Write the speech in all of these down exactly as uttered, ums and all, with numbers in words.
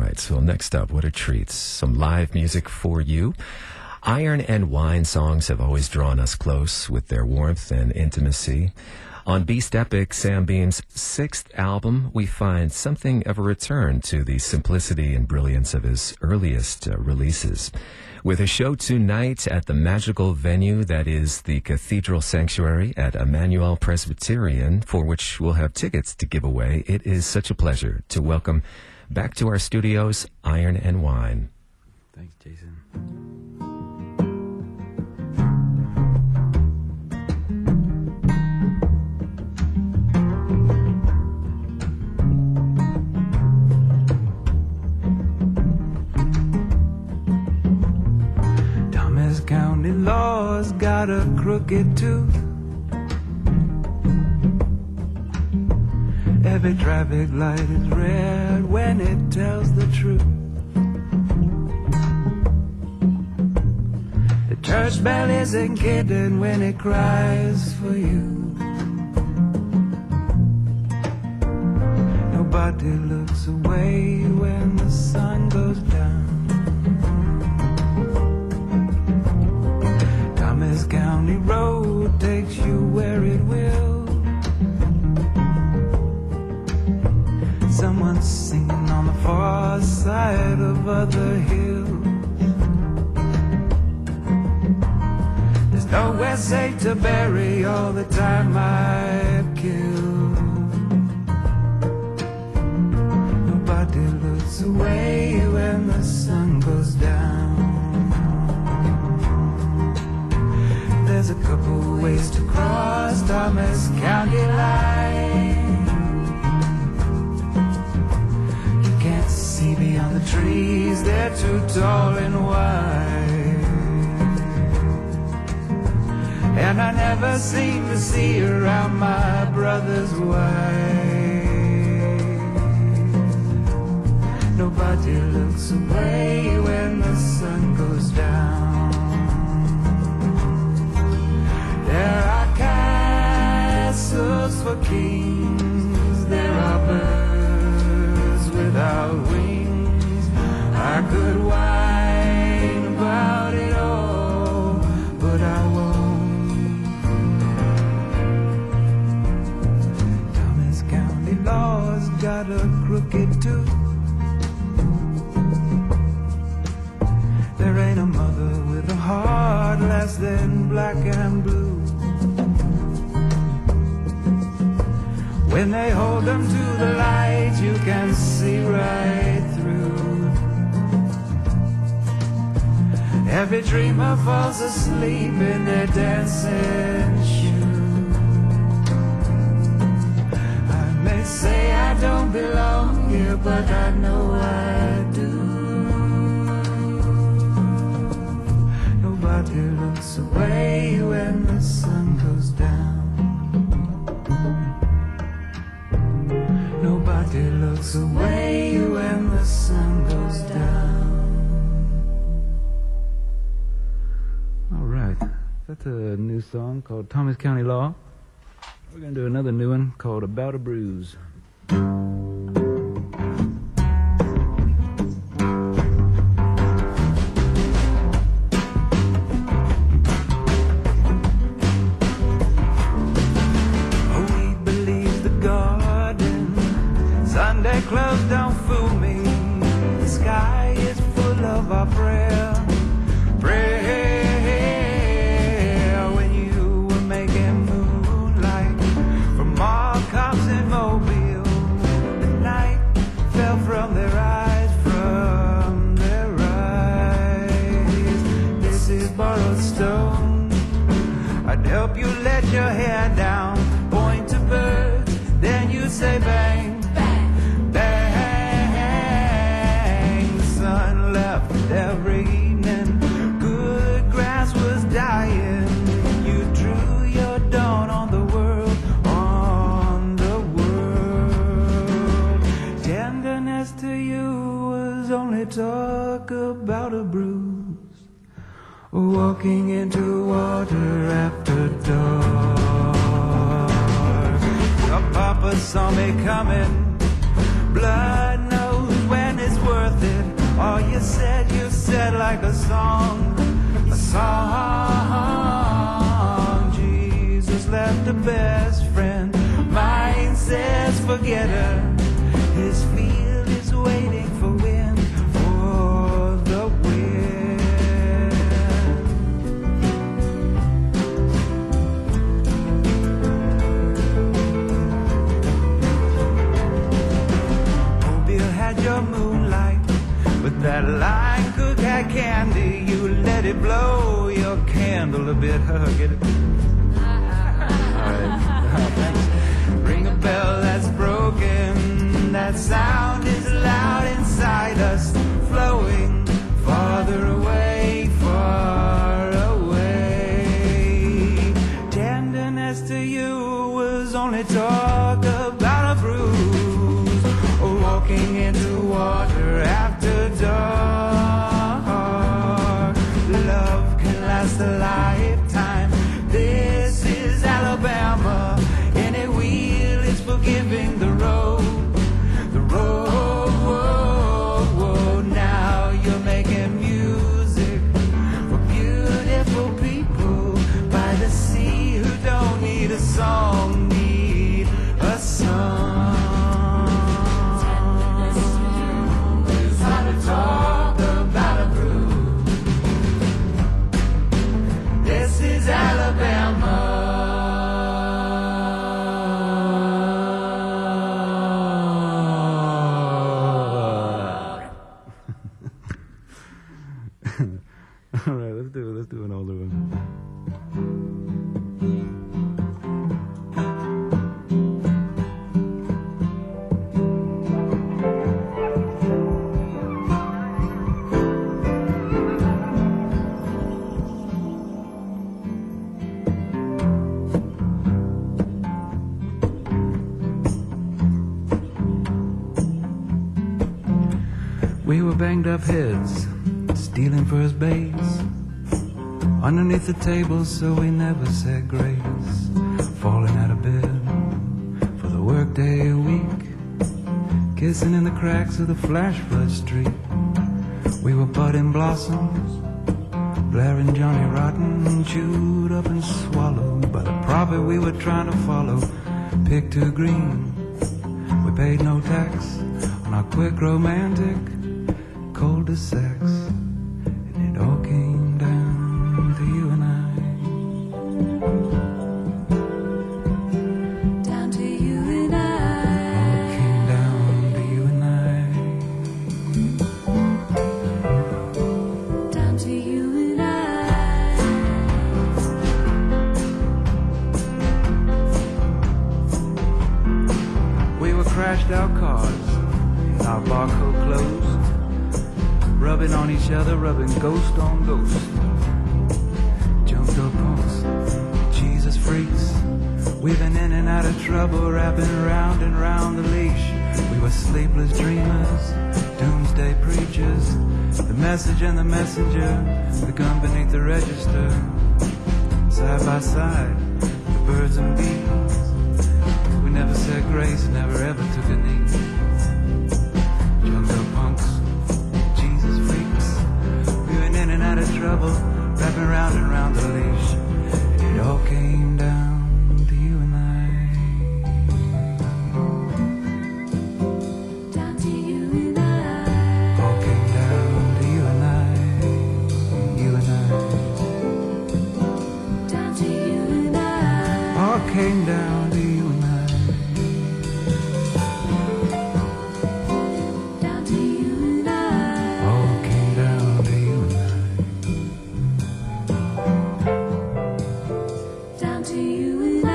right, so next up, what a treat. Some live music for you. Iron and Wine songs have always drawn us close with their warmth and intimacy. On Beast Epic, Sam Beam's sixth album, we find something of a return to the simplicity and brilliance of his earliest uh, releases. With a show tonight at the magical venue that is the Cathedral Sanctuary at Emmanuel Presbyterian, for which we'll have tickets to give away, it is such a pleasure to welcome back to our studios, Iron and Wine. Thanks, Jason. County law's got a crooked tooth. Every traffic light is red when it tells the truth. The church bell isn't kidding when it cries for you. Nobody looks away when the sun goes down. Thomas County Road takes you where it will. Someone's singing on the far side of other hills. There's nowhere safe to bury all the time I've killed. Nobody looks away when the sun goes down. There's a couple ways to cross Thomas County line. You can't see beyond the trees, they're too tall and wide. And I never seem to see around my brother's wife. Nobody looks away when the sun goes down. There are castles for kings, there are birds without wings. I could whine about it all, but I won't. Thomas County law's got a crooked tooth. There ain't a mother with a heart less than black and blue. When they hold them to the light, you can see right through. Every dreamer falls asleep in their dancing shoes. I may say I don't belong here, but I know I do. Nobody looks away when the sun goes down. Nobody looks away when the sun goes down. All right, that's a new song called Thomas County Law. We're going to do another new one called About a Bruise. Clubs don't fool me. The sky is full of our prayer. Prayer when you were making moonlight from all cops in Mobile. The night fell from their eyes, from their eyes. This is borrowed stone. I'd help you let your hair down, point to birds, then you say bang. Every evening, good grass was dying. You drew your dawn on the world, on the world. Tenderness to you was only talk about a bruise. Walking into water after dark. Your papa saw me coming. Blood knows when it's worth moonlight. But that line could have candy, you let it blow your candle a bit. Get it? Alright, thanks. Ring a bell that's broken, that sound is loud inside us, flowing farther away, far away. Tenderness to you was only talk about a bruise, or walking into water after dark. Love can last a lifetime. This is Alabama. Any wheel is forgiving the road. The road, whoa, whoa. Now you're making music for beautiful people by the sea who don't need a song, need a song. It's hard to talk about a groove. This is Alabama. All right, let's do it. Let's do an older one. We were banged up heads, stealing for his base, underneath the table so we never said grace, falling out of bed for the workday a week, kissing in the cracks of the flash flood street. We were budding blossoms, blaring Johnny Rotten, chewed up and swallowed by the prophet we were trying to follow, picked too green. We paid no tax on our quick romantic cul-de-sacs, and it all came down to you and I. Down to you and I. All came down to you and I. Down to you and I. We were crashed out cars in our barcode clothes, rubbing on each other, rubbing ghost on ghost. Jumped up punks, Jesus freaks, weaving in and out of trouble, wrapping round and round the leash. We were sleepless dreamers, doomsday preachers, the message and the messenger, the gun beneath the register. Side by side, the birds and bees. We never said grace, never ever took a knee. Jumped up punks, in and out of trouble, wrapping round and round the leash. It all came down to you and I. Down to you and I. All came down to you and I. You and I. Down to you and I. All came down to you and I. Down to you and I. All came down to you and I. Down to you and I.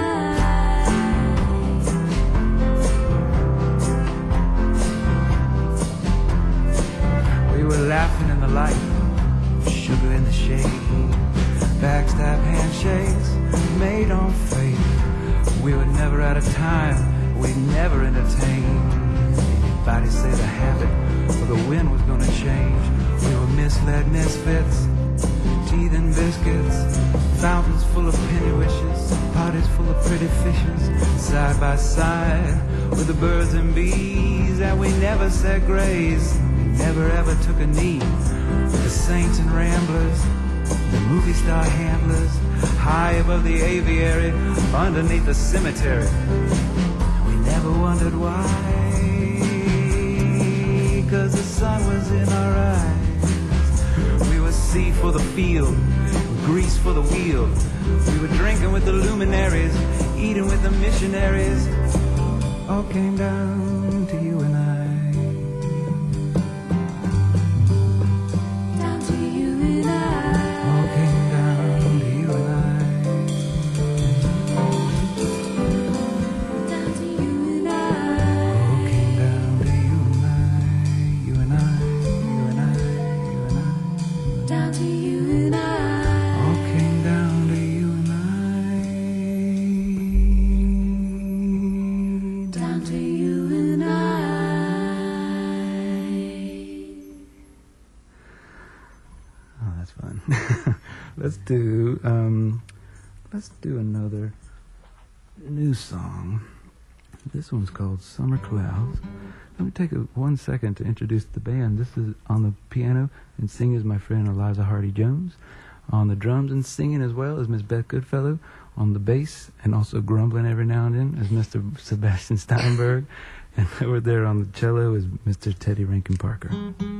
We were laughing in the light, sugar in the shade, backstab handshakes made on faith. We were never out of time, we'd never entertain anybody say the habit or the wind was gonna change. We were misled misfits, teeth and biscuits, fountains full of penny wishes, parties full of pretty fishes, side by side with the birds and bees. And we never said grace, we never ever took a knee. With the saints and ramblers, the movie star handlers, high above the aviary, underneath the cemetery. We never wondered why, 'cause the sun was in our eyes. We were sea for the field, grease for the wheel. We were drinking with the luminaries, eating with the missionaries. All came down to you and I. Let's do um, let's do another new song. This one's called Summer Clouds. Let me take a, one second to introduce the band. This is on the piano and singing is my friend Eliza Hardy Jones. On the drums and singing as well is Miss Beth Goodfellow. On the bass and also grumbling every now and then is Mister Sebastian Steinberg. And over there on the cello is Mister Teddy Rankin Parker.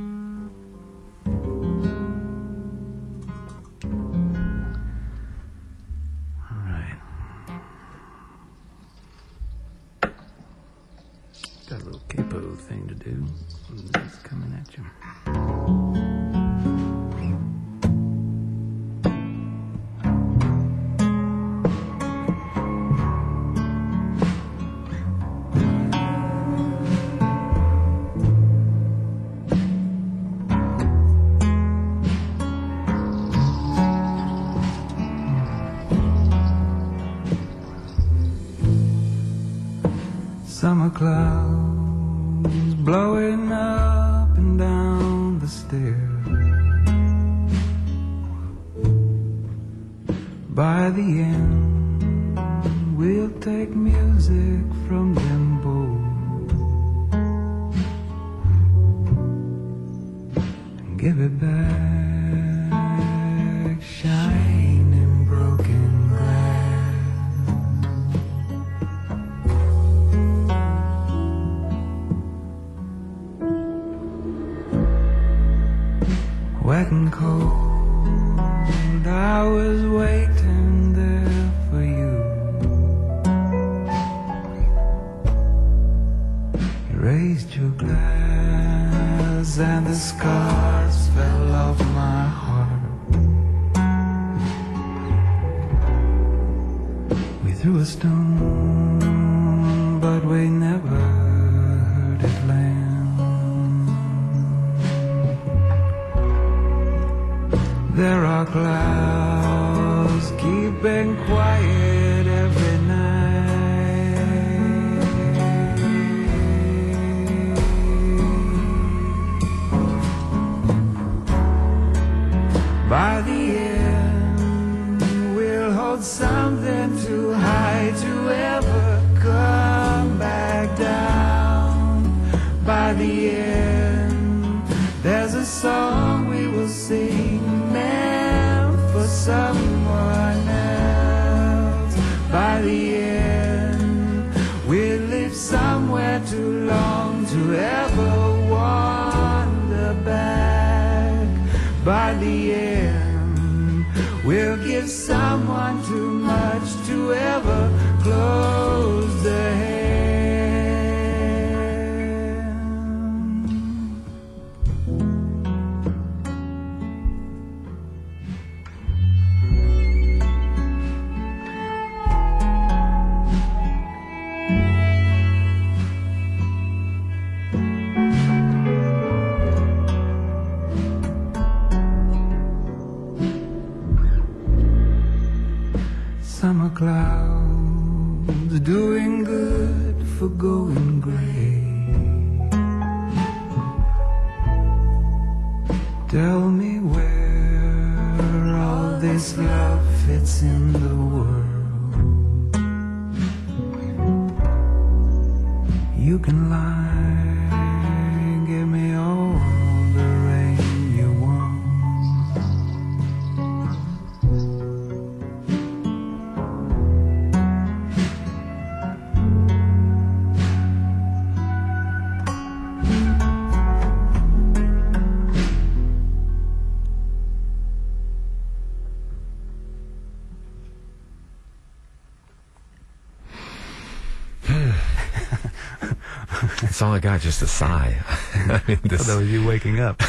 Got a little capo thing to do. It's coming at you. Summer clouds blowing up and down the stairs. By the end, we'll take music from them both and give it back, shining broken glass. Wet and cold, I was waiting there for you. You raised your glass and the scars fell off my heart. We threw a stone, but we never heard it land. There are clouds keeping quiet every night. By the end, we'll hold something too high to ever come back down. By the end, there's a song we will sing for someone else. By the end, we'll live somewhere too long to ever wander back. By the end, we'll give someone too much to ever close the hand. Summer clouds doing good for going gray. Tell me where all this love fits in the world. You can lie, give me all the rain you want. That's all I got, just a sigh. I mean, this... Oh, that was you waking up.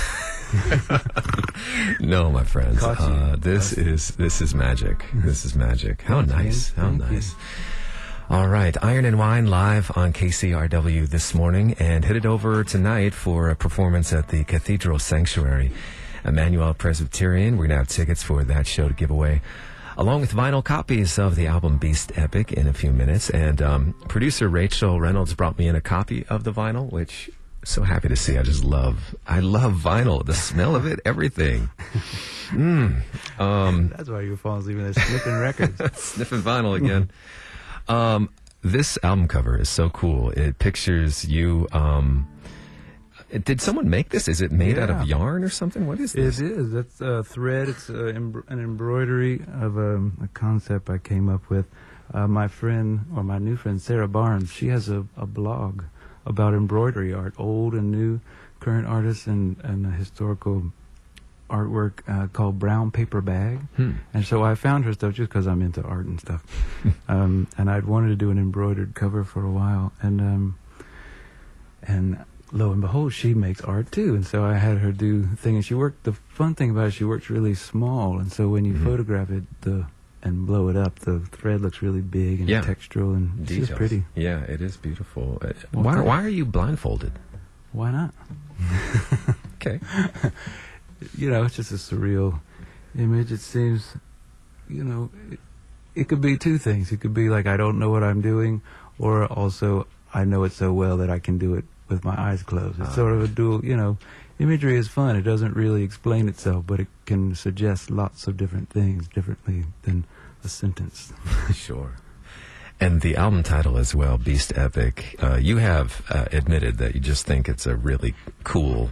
No, my friends. Caught you. Uh, this is this is magic. This is magic. How nice. How Thank nice. you. All right, Iron and Wine live on K C R W this morning, and headed over tonight for a performance at the Cathedral Sanctuary, Emmanuel Presbyterian. We're going to have tickets for that show to give away, along with vinyl copies of the album Beast Epic in a few minutes. And um, producer Rachel Reynolds brought me in a copy of the vinyl, which so happy to see. I just love, I love vinyl, the smell of it, everything. Mm. Um, That's why you were falling asleep in there sniffing records. sniffing vinyl again. um, this album cover is so cool. It pictures you. Um, did someone make this? Is it made out Yeah. of yarn or something? What is this? It is. That's a thread. It's a, embr- an embroidery of um, a concept I came up with. Uh, my friend, or my new friend, Sarah Barnes, she has a, a blog about embroidery art, old and new, current artists, and, and a historical artwork uh, called Brown Paper Bag. Hmm. And so I found her stuff just because I'm into art and stuff. um, and I'd wanted to do an embroidered cover for a while. And um, and lo and behold, she makes art too. And so I had her do the thing. And she worked, the fun thing about it, she works really small. And so when you Mhm. photograph it the and blow it up, the thread looks really big and Yeah. textural, and it's just Details. pretty. Yeah, it is beautiful. Uh, Well, why, thank- why are you blindfolded? Why not? Okay. You know, it's just a surreal image. It seems, you know, it, it could be two things. It could be like I don't know what I'm doing, or also I know it so well that I can do it with my eyes closed. It's Ah. sort of a dual, you know, imagery is fun. It doesn't really explain itself, but it can suggest lots of different things differently than a sentence. Sure. And the album title as well, Beast Epic. Uh, you have uh, admitted that you just think it's a really cool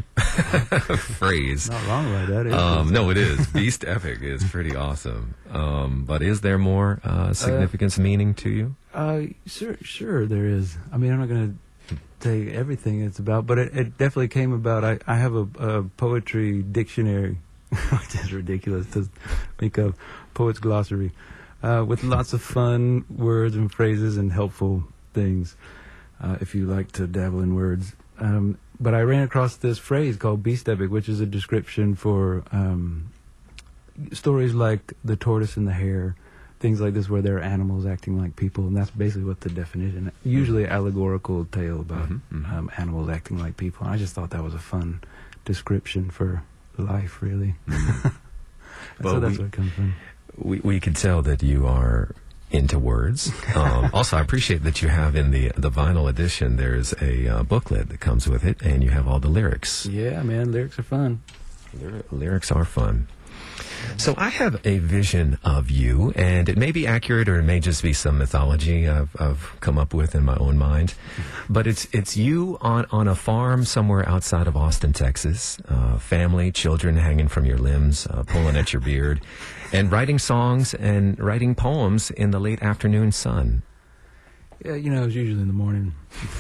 phrase. Not wrong about that, is Um, it? no, it is. Beast Epic is pretty awesome. Um, but is there more uh, significance, meaning to you? Uh, sure, sure there is. I mean, I'm not going to say everything it's about, but it, it definitely came about. I, I have a, a poetry dictionary, which is ridiculous to make a poet's glossary, uh, with lots of fun words and phrases and helpful things, uh, if you like to dabble in words. Um, but I ran across this phrase called Beast Epic, which is a description for um, stories like The Tortoise and the Hare, things like this where there are animals acting like people, and that's basically what the definition, usually allegorical tale about Mhm, mhm. um, animals acting like people. And I just thought that was a fun description for life, really. And Well, so that's we- where it comes from. We, we can tell that you are into words. Um, also, I appreciate that you have in the the vinyl edition, there's a uh, booklet that comes with it, and you have all the lyrics. Yeah, man, lyrics are fun. Lyri- lyrics are fun. So I have a vision of you, and it may be accurate or it may just be some mythology I've, I've come up with in my own mind. But it's it's you on, on a farm somewhere outside of Austin, Texas, uh, family, children hanging from your limbs, uh, pulling at your beard, and writing songs and writing poems in the late afternoon sun. Yeah, you know, it's usually in the morning.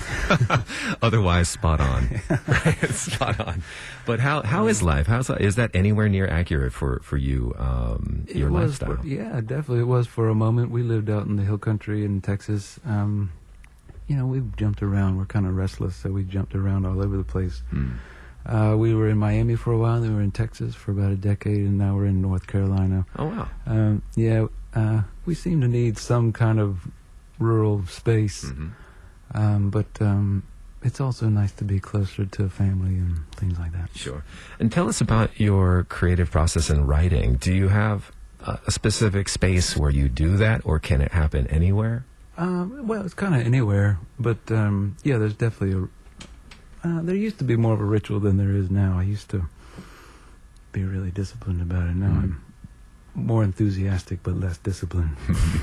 Otherwise, spot on. Right? Spot on. But how how is life? How's is that anywhere near accurate for for you? Um, your it was lifestyle. For, yeah, definitely it was for a moment. We lived out in the hill country in Texas. Um, you know, we've jumped around. We're kind of restless, so we jumped around all over the place. Hmm. Uh, we were in Miami for a while, then we were in Texas for about a decade, and now we're in North Carolina. Oh wow. Um, yeah, uh, we seem to need some kind of rural space, Hmm. um, but um, it's also nice to be closer to family and things like that. Sure. And tell us about your creative process in writing. Do you have a, a specific space where you do that, or can it happen anywhere? Um, well, it's kind of anywhere, but um, yeah, there's definitely a. Uh, there used to be more of a ritual than there is now. I used to be really disciplined about it. Now Mm. I'm more enthusiastic but less disciplined.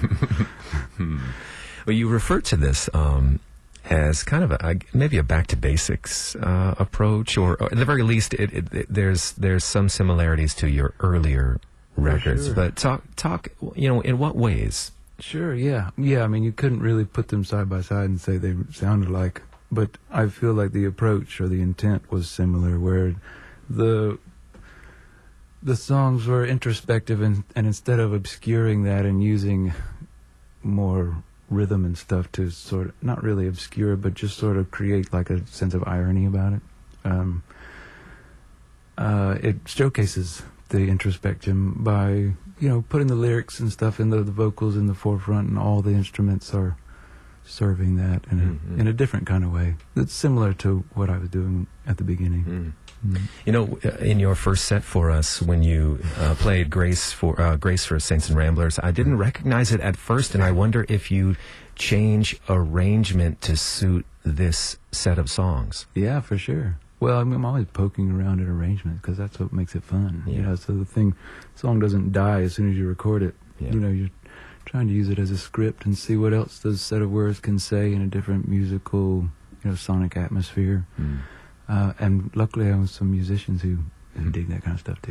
Hmm. Well, you refer to this um, as kind of a, a maybe a back to basics uh, approach, or, or at the very least, it, it, it, there's there's some similarities to your earlier records. sure. But talk talk, you know, in what ways? Sure, yeah. Yeah, I mean, you couldn't really put them side by side and say they sounded like, but I feel like the approach or the intent was similar, where the the songs were introspective, and, and instead of obscuring that and using more rhythm and stuff to sort of, not really obscure, but just sort of create like a sense of irony about it, um, uh, it showcases the introspection by, you know, putting the lyrics and stuff in the, the vocals in the forefront, and all the instruments are serving that in a, Mhm. in a different kind of way. It's similar to what I was doing at the beginning. Mm. Mm. You know, uh, in your first set for us, when you uh, played Grace for uh, Grace for Saints and Ramblers, I didn't recognize it at first, and I wonder if you change arrangement to suit this set of songs. Yeah, for sure. Well, I mean, I'm always poking around at arrangements because that's what makes it fun. Yeah. You know, so the thing, song doesn't die as soon as you record it. Yeah. You know, you're trying to use it as a script and see what else those set of words can say in a different musical, you know, sonic atmosphere. Mm. Uh, and luckily, I have some musicians who, who dig that kind of stuff too.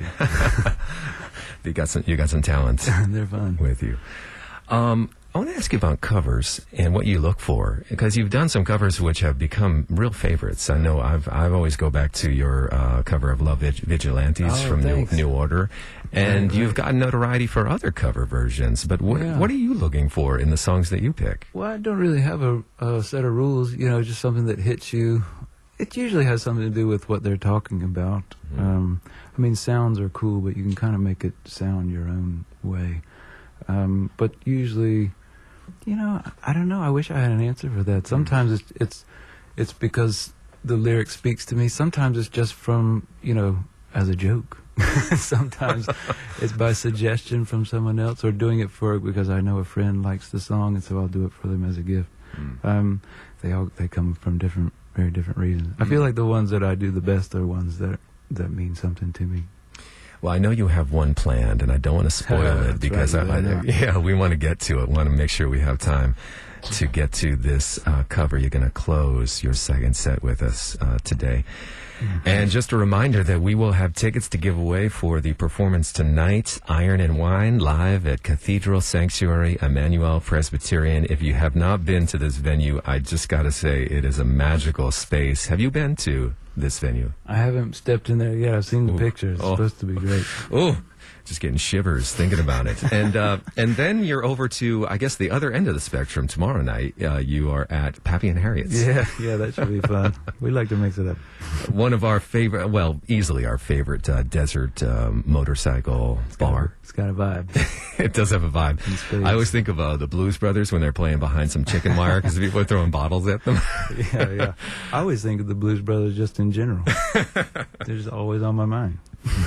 you got some. You got some talent They're fun. with you. Um, I want to ask you about covers and what you look for, because you've done some covers which have become real favorites. I know I've I've always go back to your uh, cover of Love Vig- Vigilantes Oh, from New, thanks. New Order, and Right, you've right. gotten notoriety for other cover versions. But what Yeah. what are you looking for in the songs that you pick? Well, I don't really have a, a set of rules. You know, just something that hits you. It usually has something to do with what they're talking about. Mhm. Um, I mean, sounds are cool, but you can kind of make it sound your own way. Um, but usually, you know, I don't know. I wish I had an answer for that. Sometimes it's it's it's because the lyric speaks to me. Sometimes it's just from, you know, as a joke. Sometimes it's by suggestion from someone else, or doing it for because I know a friend likes the song, and so I'll do it for them as a gift. Mm. Um, they all they come from different, very different reasons. I feel like the ones that I do the best are ones that that mean something to me. Well, I know you have one planned, and I don't want to spoil it That's because right, I, you I, better not. yeah, we want to get to it. Want to make sure we have time to get to this uh, cover. You're going to close your second set with us uh, today. And just a reminder that we will have tickets to give away for the performance tonight, Iron and Wine, live at Cathedral Sanctuary, Emmanuel Presbyterian. If you have not been to this venue, I just got to say it is a magical space. Have you been to this venue? I haven't stepped in there yet. I've seen the Ooh. pictures. It's Oh. supposed to be great. Oh, just getting shivers thinking about it. And uh, and then you're over to, I guess, the other end of the spectrum tomorrow night. Uh, you are at Pappy and Harriet's. Yeah, yeah, that should be fun. We like to mix it up. One of our favorite, well, easily our favorite uh, desert um, motorcycle bar. It's got a vibe. It does have a vibe. In space. I always think of uh, the Blues Brothers when they're playing behind some chicken wire because people are throwing bottles at them. Yeah, yeah. I always think of the Blues Brothers just in general. They're just always on my mind.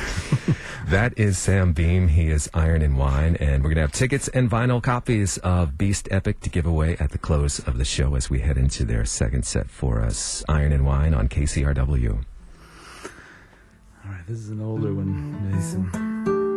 That is Sam Beam. He is Iron and Wine, and we're going to have tickets and vinyl copies of Beast Epic to give away at the close of the show as we head into their second set for us. Iron and Wine on K C R W. All right, this is an older one, Jason.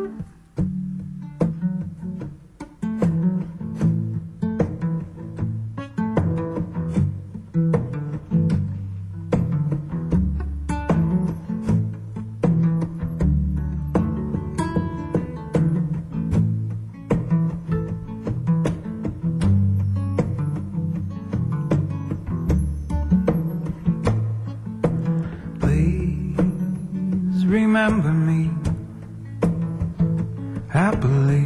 Please remember me happily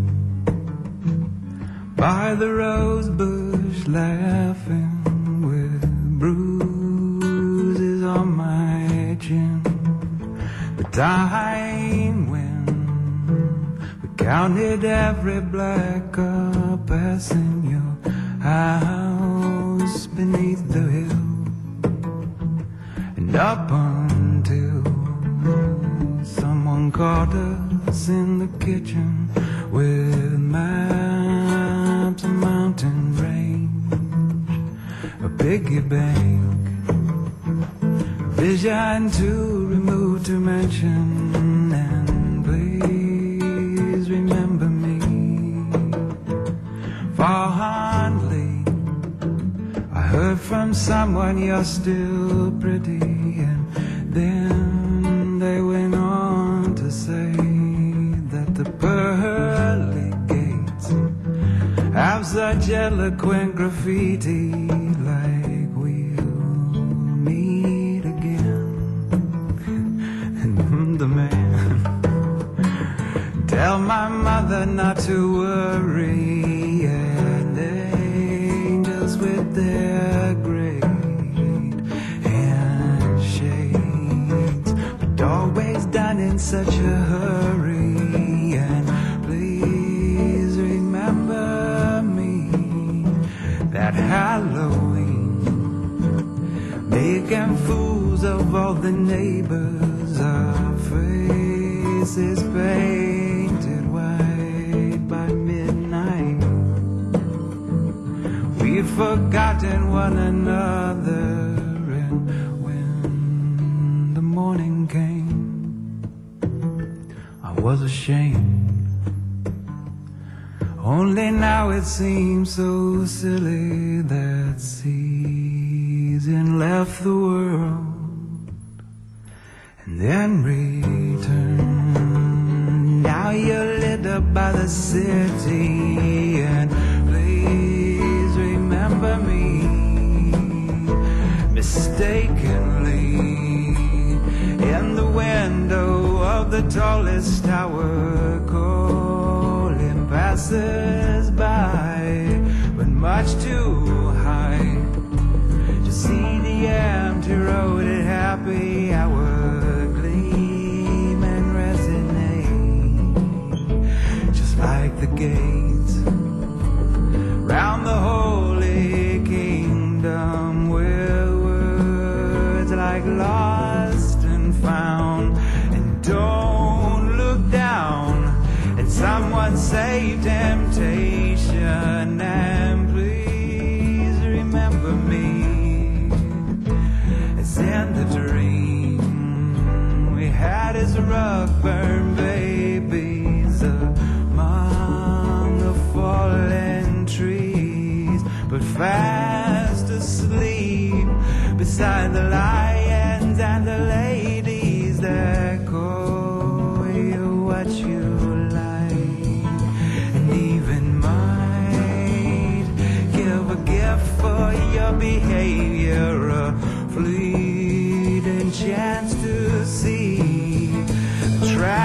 by the rose bush, laughing with bruises on my chin. The time when we counted every black car passing your house beneath the hill. And up until someone caught us in the kitchen with maps of mountain range, a piggy bank, a vision to remove to mention, and please remember me fondly. I heard from someone you're still pretty, and then they went on to say that the pearly gates have such eloquent graffiti, like we'll meet again. And the man, tell my mother not to worry, and angels with their great handshakes, but always done in such a hurry. And please remember me that Halloween, making fools of all the neighbors, our faces painted white by midnight. We've forgotten one another, and when was ashamed. Only now it seems so silly that season left the world and then returned. Now you're lit up by the city, and please remember me mistakenly in the window of the tallest tower, calling passers by, but much too high to see the empty road at happy hour gleam and resonate, just like the gates round the holy kingdom, where words like lost and found. And don't look down at someone save temptation, and please remember me as in the dream we had as rock-burn babies among the fallen trees, but fast asleep beside the lions and the ladies that call you what you like, and even might give a gift for your behavior, a fleeting chance to see a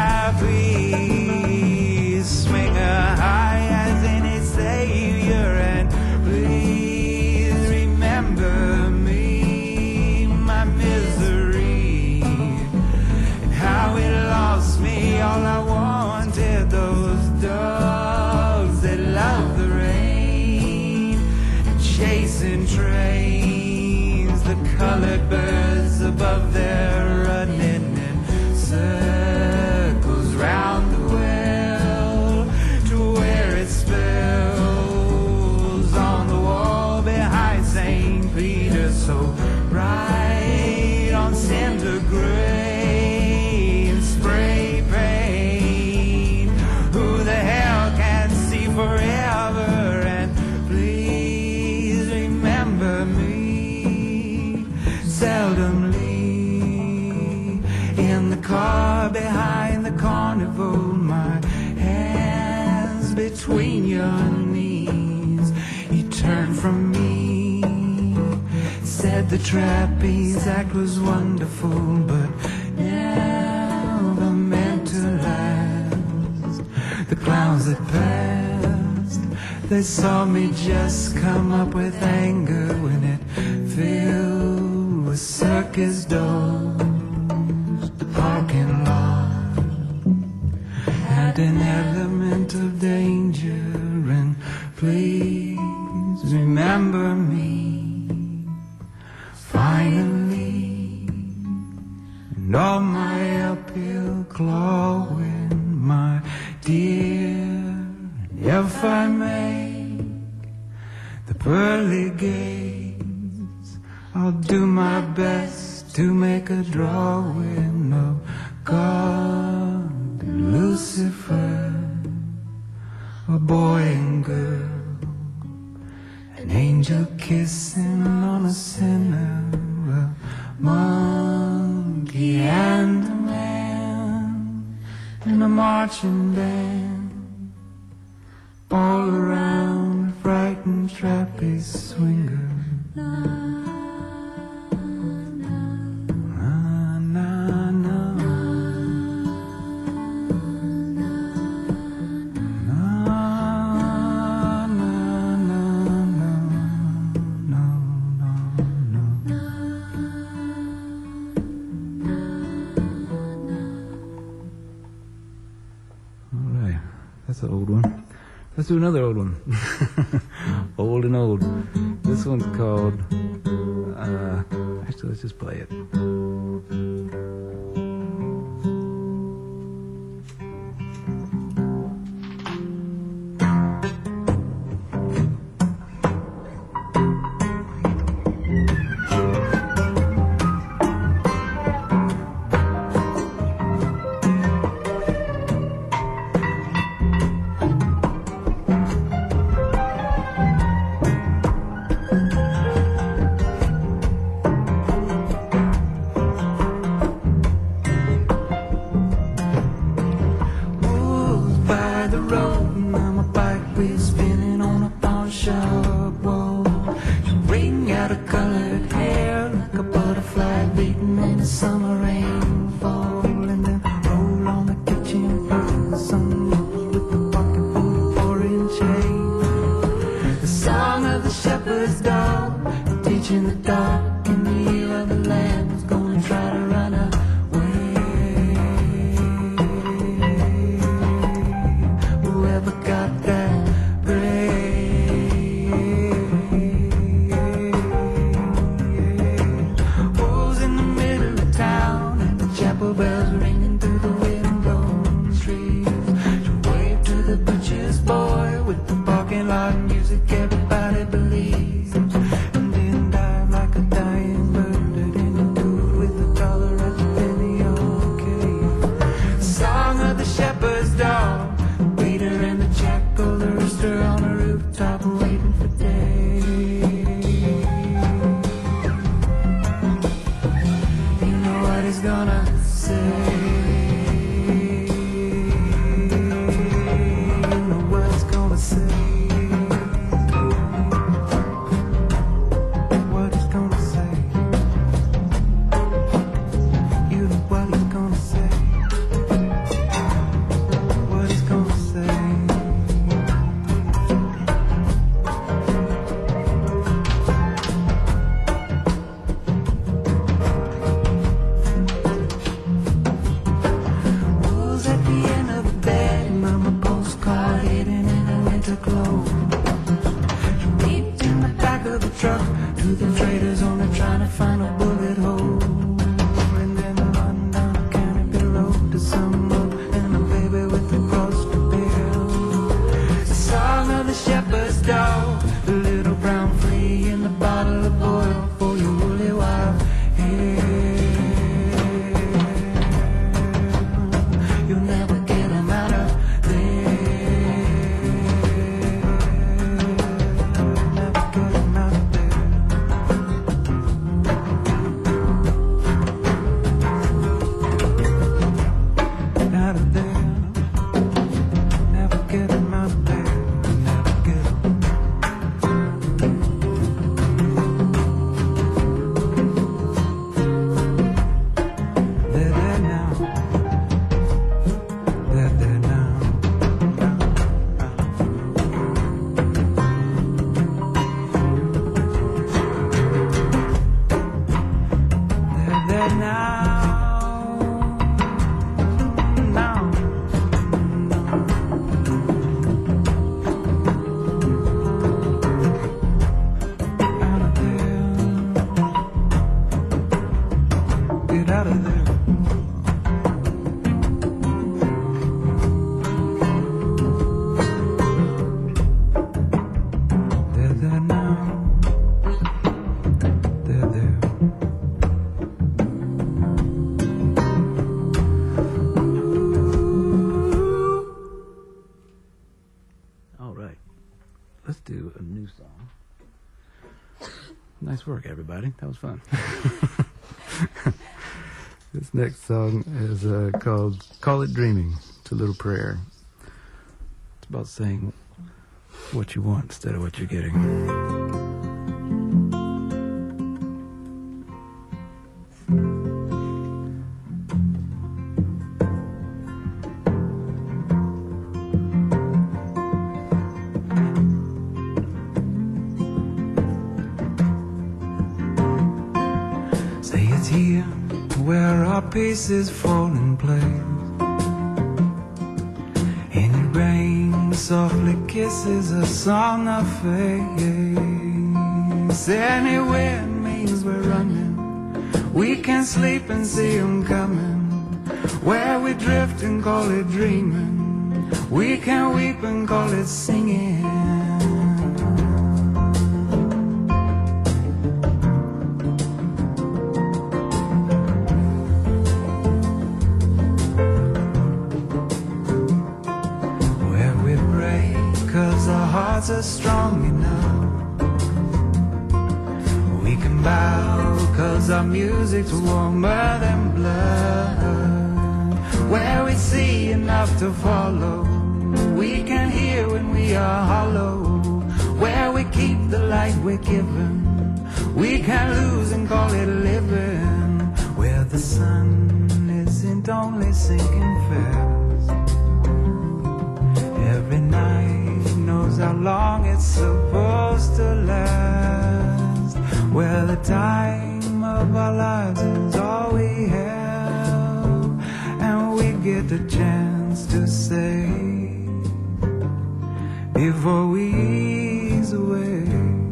trapeze swinger high as any savior. And please remember me, my misery, and how it lost me all I wanted, those dogs that love the rain and chasing trains, the colored birds above there running in circles round the well to where it spills on the wall behind Saint Peter's, so bright on cinder gray and spray paint. Who the hell can see forever? And please remember me seldomly in the car behind the carnival, my hands between your knees. You turned from me, said the trapeze act was wonderful, but never meant to last. The clowns that passed, they saw me just come up with anger when it filled with circus doors. The parking lot had an element of danger, and please remember me finally, and all my uphill clawing, my dear. If I make the pearly gates, I'll do my best to make a drawing of God and Lucifer, a boy and girl, an angel kissing on a sinner, a monkey and a man, and a marching band all around a frightened trapeze swinger. That's an old one. Let's do another old one. Old and old. This one's called, uh, actually, let's just play it. Nice work, everybody. That was fun. This next song is uh, called Call It Dreaming. It's a little prayer. It's about saying what you want instead of what you're getting. Say it's here where our pieces fall in place. Any rain softly kisses a song of faith. Anywhere means we're running. We can sleep and see 'em coming. Where we drift and call it dreaming. We can weep and call it singing. Hearts are strong enough. We can bow cause our music's warmer than blood. Where we see enough to follow. We can hear when we are hollow. Where we keep the light we're given. We can lose and call it living. Where the sun isn't only sinking fast. Every night knows how long it's supposed to last. Where the time of our lives is all we have, and we get the chance to say before we ease away,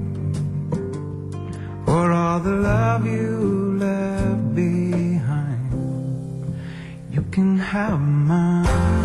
for all the love you left behind, you can have mine.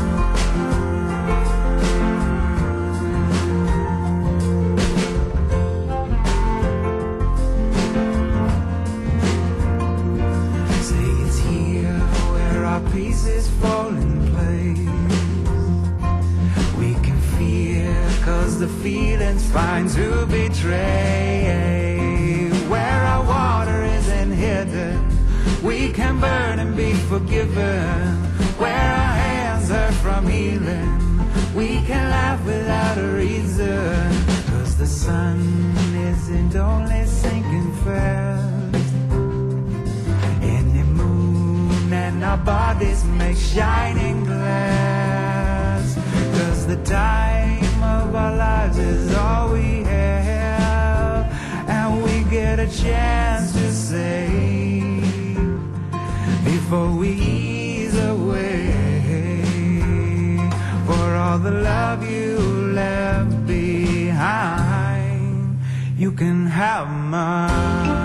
Pieces fall in place. We can fear cause the feeling's fine to betray. Where our water isn't hidden, we can burn and be forgiven. Where our hands hurt from healing, we can laugh without a reason. Cause the sun isn't only sinking fast. And our bodies make shining glass. Cause the time of our lives is all we have, and we get a chance to say before we ease away, for all the love you left behind, you can have mine.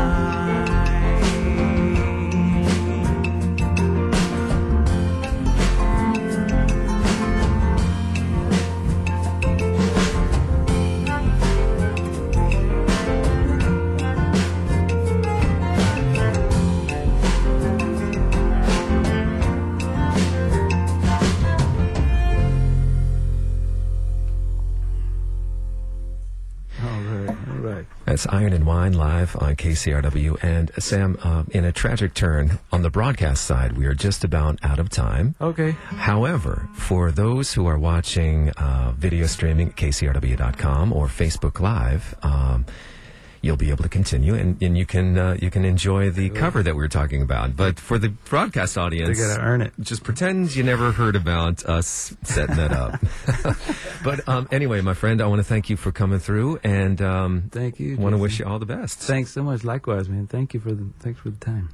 That's Iron and Wine live on K C R W. And Sam, uh, in a tragic turn, on the broadcast side, we are just about out of time. Okay. However, for those who are watching uh, video streaming at K C R W dot com or Facebook Live, um, you'll be able to continue, and, and you can uh, you can enjoy the cover that we were talking about. But for the broadcast audience, they gotta earn it. Just pretend you never heard about us setting that up. But um, anyway, my friend, I want to thank you for coming through, and um, thank you. Want to wish you all the best. Thanks so much. Likewise, man. Thank you for the thanks for the time.